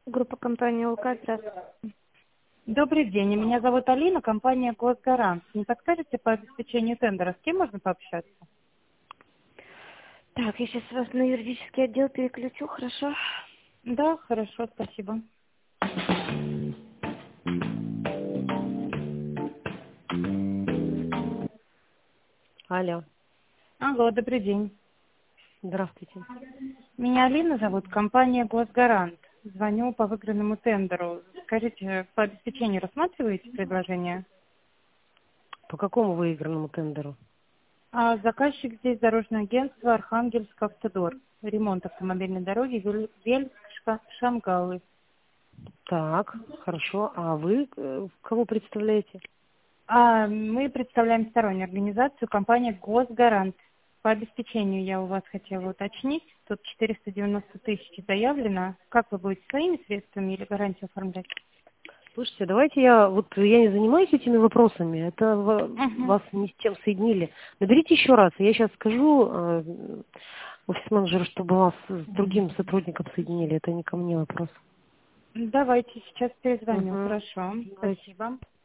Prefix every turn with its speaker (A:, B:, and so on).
A: Группа компании УК. Здравствуйте.
B: Добрый день, меня зовут Алина, компания Госгарант. Не подскажете по обеспечению тендера, с кем можно пообщаться?
A: Так, я сейчас вас на юридический отдел переключу, хорошо?
B: Да, хорошо, спасибо.
C: Алло,
B: Алло, добрый день.
C: здравствуйте.
B: Меня Алина зовут, компания Госгарант. Звоню по выигранному тендеру. Скажите, по обеспечению рассматриваете предложение?
C: По какому выигранному тендеру?
B: Заказчик здесь дорожное агентство Архангельск Автодор. Ремонт автомобильной дороги Вельск-Шамгалы.
C: Так, хорошо. А вы кого представляете?
B: Мы представляем стороннюю организацию, компания Госгарант. По обеспечению я у вас хотела уточнить. Тут 490 тысяч заявлено. Как вы будете своими средствами или гарантию оформлять?
C: Слушайте, давайте я не занимаюсь этими вопросами, это
B: Угу.
C: вас не с тем соединили. Наберите еще раз, я сейчас скажу офис-менеджеру, чтобы вас с другим сотрудником соединили, это не ко мне вопрос.
B: Давайте сейчас перезвоню.
C: Угу.
B: Хорошо.
C: Давайте.
B: Спасибо.